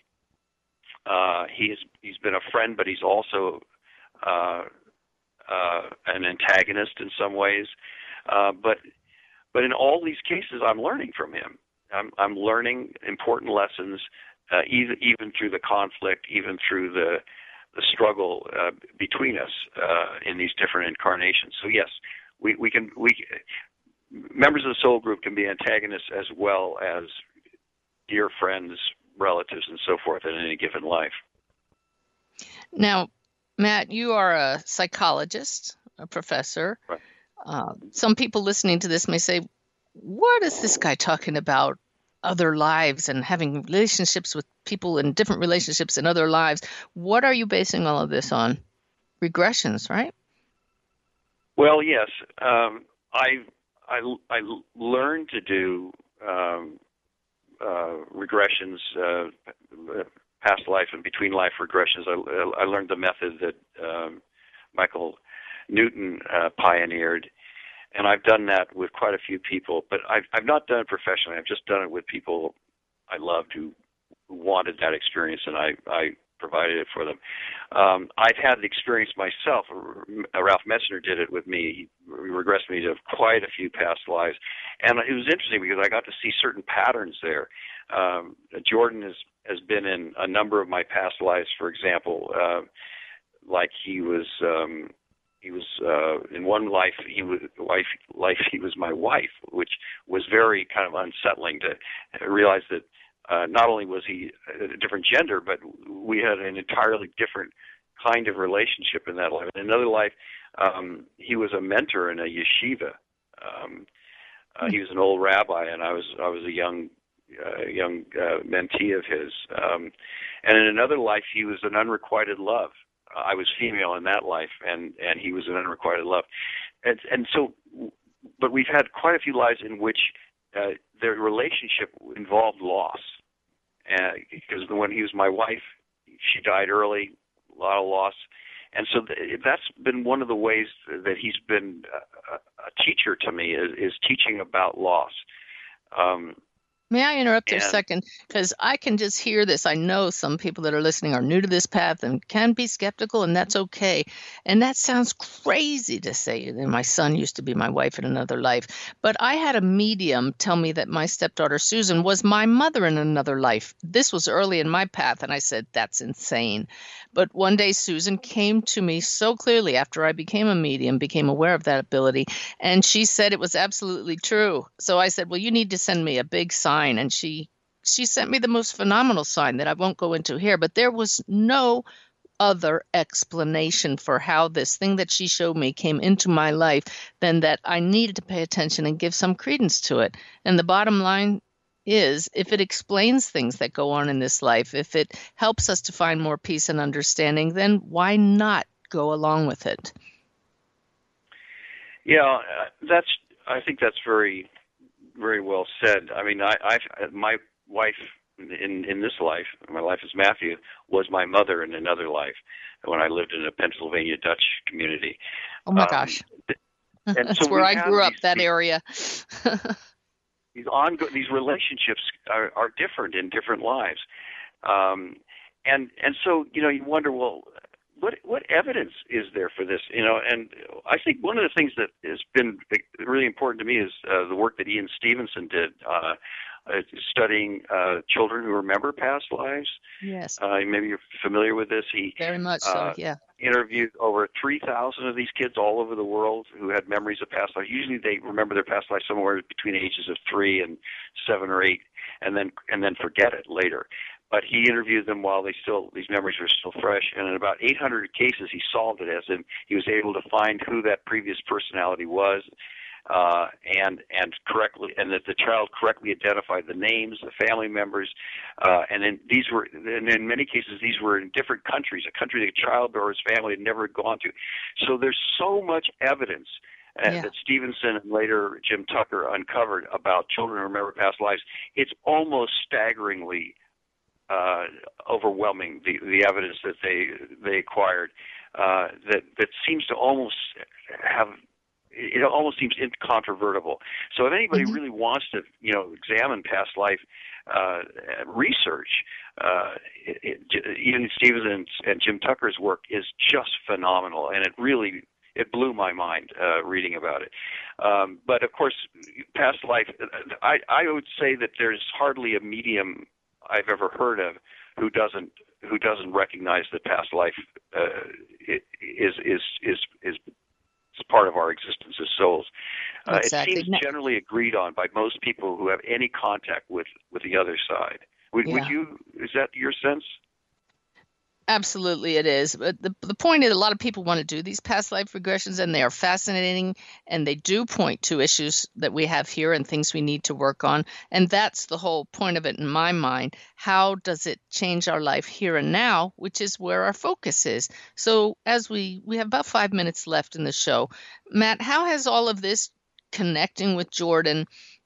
Speaker 5: uh, he's he's been a friend, but he's also uh, uh, an antagonist in some ways. Uh, but But in all these cases, I'm learning from him. I'm, I'm learning important lessons, uh, even, even through the conflict, even through the the struggle uh, between us uh, in these different incarnations. So yes, we, we can we members of the soul group can be antagonists as well as dear friends, relatives, and so forth in any given life.
Speaker 2: Now, Matt, you are a psychologist, a professor.
Speaker 5: Right.
Speaker 2: Uh, some people listening to this may say, what is this guy talking about other lives and having relationships with people in different relationships in other lives? What are you basing all of this on? Regressions, right?
Speaker 5: Well, yes. Um, I, I, I learned to do um, uh, regressions, uh, past life and between life regressions. I, I learned the method that um, Michael Newton uh, pioneered, and I've done that with quite a few people, but I've, I've not done it professionally. I've just done it with people I loved who, who wanted that experience, and I, I provided it for them. Um, I've had the experience myself. Ralph Metzner did it with me. He regressed me to quite a few past lives, and it was interesting because I got to see certain patterns there. Um, Jordan has, has been in a number of my past lives, for example, uh, like he was... Um, He was uh, in one life. He was life. Life. He was my wife, which was very kind of unsettling to realize that uh, not only was he a different gender, but we had an entirely different kind of relationship in that life. In another life, um, he was a mentor in a yeshiva. Um, uh, he was an old rabbi, and I was I was a young uh, young uh, mentee of his. Um, and in another life, he was an unrequited love. I was female in that life, and, and he was an unrequited love. And, and so, but we've had quite a few lives in which uh, their relationship involved loss. Uh, because when he was my wife, she died early, a lot of loss. And so th- that's been one of the ways that he's been a, a teacher to me, is, is teaching about loss. Um,
Speaker 2: May I interrupt
Speaker 5: and,
Speaker 2: a second? Because I can just hear this. I know some people that are listening are new to this path and can be skeptical, and that's okay. And that sounds crazy to say. My son used to be my wife in another life. But I had a medium tell me that my stepdaughter, Susan, was my mother in another life. This was early in my path, and I said, that's insane. But one day, Susan came to me so clearly after I became a medium, became aware of that ability, and she said it was absolutely true. So I said, well, you need to send me a big sign. And she she sent me the most phenomenal sign that I won't go into here, but there was no other explanation for how this thing that she showed me came into my life than that I needed to pay attention and give some credence to it. And the bottom line is, if it explains things that go on in this life, if it helps us to find more peace and understanding, then why not go along with it?
Speaker 5: Yeah, that's. I think that's very Very well said. I mean, I, I've, my wife in in this life, my life as Matthew, was my mother in another life when I lived in a Pennsylvania Dutch community.
Speaker 2: Oh my
Speaker 5: um,
Speaker 2: gosh,
Speaker 5: and
Speaker 2: that's
Speaker 5: so
Speaker 2: where I grew up.
Speaker 5: These,
Speaker 2: that area.
Speaker 5: these ongoing, these relationships are, are different in different lives, um, and and so you know you wonder, well, what what evidence is there for this? You know, and I think one of the things that has been really important to me is uh, the work that Ian Stevenson did, uh, uh, studying uh, children who remember past lives.
Speaker 2: Yes.
Speaker 5: Uh, maybe you're familiar with this. He
Speaker 2: very much so.
Speaker 5: Uh,
Speaker 2: yeah.
Speaker 5: Interviewed over three thousand of these kids all over the world who had memories of past lives. Usually, they remember their past life somewhere between the ages of three and seven or eight, and then and then forget it later. But he interviewed them while they still these memories were still fresh, and in about eight hundred cases, he solved it. As in, he was able to find who that previous personality was, uh, and and correctly, and that the child correctly identified the names, the family members, uh, and then these were, and in many cases, these were in different countries, a country that the child or his family had never gone to. So there's so much evidence. Uh, yeah. that Stevenson and later Jim Tucker uncovered about children who remember past lives. It's almost staggeringly Uh, overwhelming, the the evidence that they they acquired, uh, that that seems to almost have, it almost seems incontrovertible. So if anybody mm-hmm. really wants to, you know, examine past life uh, research, uh, it, it, Ian Stevenson and Jim Tucker's work is just phenomenal, and it really it blew my mind uh, reading about it. Um, but of course, past life, I I would say that there's hardly a medium I've ever heard of who doesn't who doesn't recognize that past life uh, is is is is is part of our existence as souls. Uh, exactly. It seems generally agreed on by most people who have any contact with, with the other side. Would, yeah. would you? Is that your sense?
Speaker 2: Absolutely, it is. But the the point is, a lot of people want to do these past life regressions, and they are fascinating, and they do point to issues that we have here and things we need to work on. And that's the whole point of it in my mind. How does it change our life here and now, which is where our focus is? So as we, we have about five minutes left in the show. Matt, how has all of this connecting with Jordan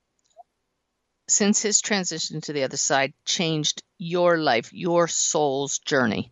Speaker 2: since his transition to the other side changed your life, your soul's journey?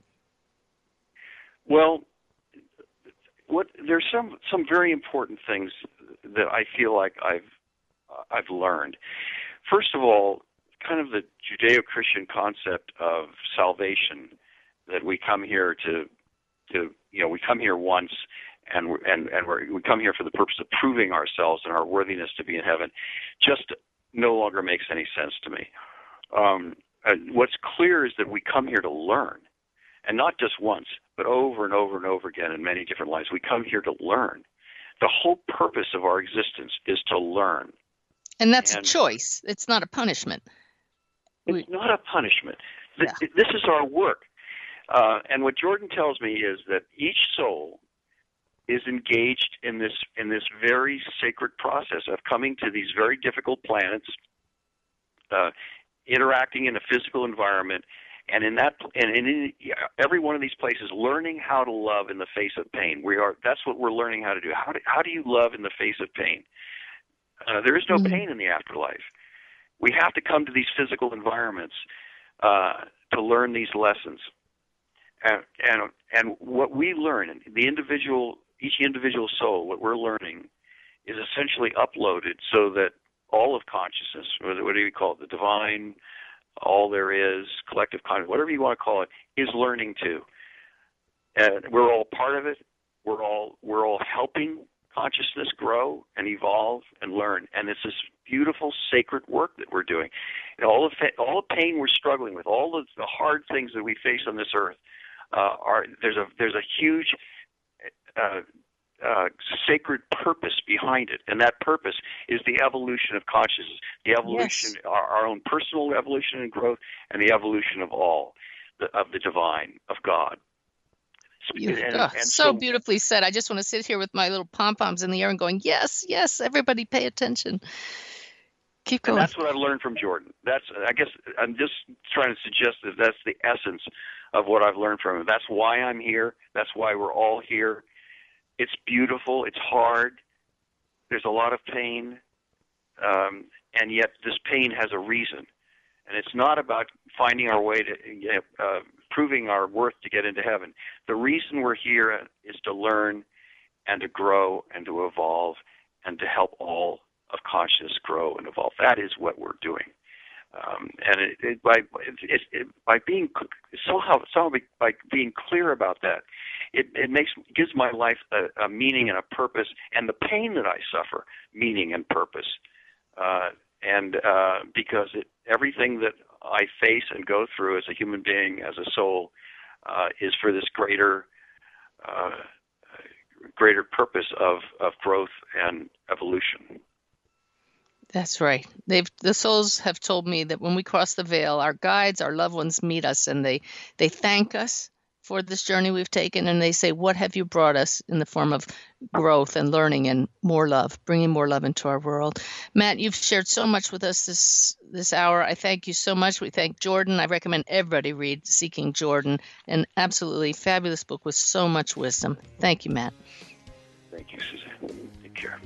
Speaker 5: Well, what there's some some very important things that I feel like I've uh, I've learned. First of all, kind of the Judeo-Christian concept of salvation, that we come here to to you know we come here once and and and we're, we come here for the purpose of proving ourselves and our worthiness to be in heaven, just no longer makes any sense to me. Um, uh, what's clear is that we come here to learn. And not just once, but over and over and over again in many different lives. We come here to learn. The whole purpose of our existence is to learn.
Speaker 2: And that's and a choice. It's not a punishment.
Speaker 5: It's we, not a punishment. Th- yeah. This is our work. Uh, and what Jordan tells me is that each soul is engaged in this in this very sacred process of coming to these very difficult planets, uh, interacting in a physical environment, and in that, and in every one of these places, learning how to love in the face of pain. We are. That's what we're learning how to do. How do, how do you love in the face of pain? Uh, there is no mm-hmm. pain in the afterlife. We have to come to these physical environments uh, to learn these lessons. And, and and what we learn, the individual, each individual soul, what we're learning, is essentially uploaded so that all of consciousness, what do you call it, the divine, all there is, collective consciousness, whatever you want to call it, is learning too. And we're all part of it. We're all we're all helping consciousness grow and evolve and learn. And it's this beautiful, sacred work that we're doing. And all the fa- all the pain we're struggling with, all the, the hard things that we face on this earth, uh, are there's a there's a huge uh, uh, sacred purpose behind it, and that purpose is the evolution of consciousness, the evolution, yes. our, our own personal evolution and growth, and the evolution of all, the, of the divine, of God.
Speaker 2: And, oh, and so, so beautifully said. I just want to sit here with my little pom-poms in the air and going, yes, yes, everybody pay attention. Keep going.
Speaker 5: And that's what I've learned from Jordan. That's, I guess I'm just trying to suggest that that's the essence of what I've learned from him. That's why I'm here. That's why we're all here. It's beautiful. It's hard. There's a lot of pain. Um, and yet this pain has a reason. And it's not about finding our way to uh, proving our worth to get into heaven. The reason we're here is to learn and to grow and to evolve and to help all of consciousness grow and evolve. That is what we're doing. Um, and it, it, by it, it, by being somehow, somehow by being clear about that, it, it makes gives my life a, a meaning and a purpose, and the pain that I suffer meaning and purpose. Uh, and uh, because it, everything that I face and go through as a human being, as a soul, uh, is for this greater, uh, greater purpose of, of growth and evolution.
Speaker 2: That's right. They've the souls have told me that when we cross the veil, our guides, our loved ones meet us, and they they thank us for this journey we've taken, and they say, "What have you brought us?" in the form of growth and learning and more love, bringing more love into our world. Matt, you've shared so much with us this this hour. I thank you so much. We thank Jordan. I recommend everybody read Seeking Jordan, an absolutely fabulous book with so much wisdom. Thank you, Matt.
Speaker 5: Thank you, Suzanne. Take care.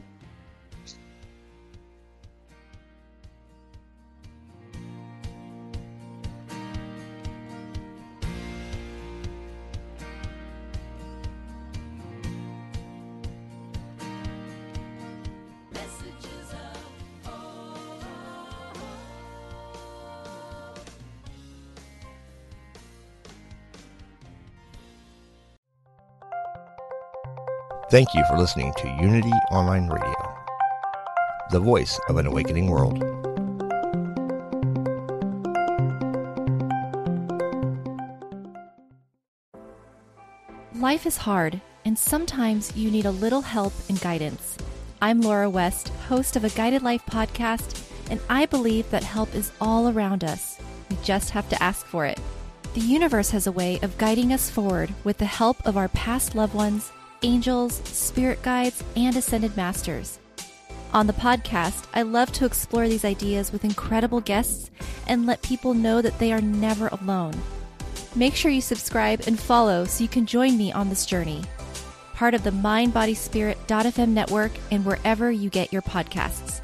Speaker 12: Thank you for listening to Unity Online Radio, the voice of an awakening world.
Speaker 13: Life is hard, and sometimes you need a little help and guidance. I'm Laura West, host of a Guided Life podcast, and I believe that help is all around us. We just have to ask for it. The universe has a way of guiding us forward with the help of our past loved ones, angels, spirit guides, and ascended masters. On the podcast, I love to explore these ideas with incredible guests and let people know that they are never alone. Make sure you subscribe and follow so you can join me on this journey. Part of the mind body spirit dot f m network and wherever you get your podcasts.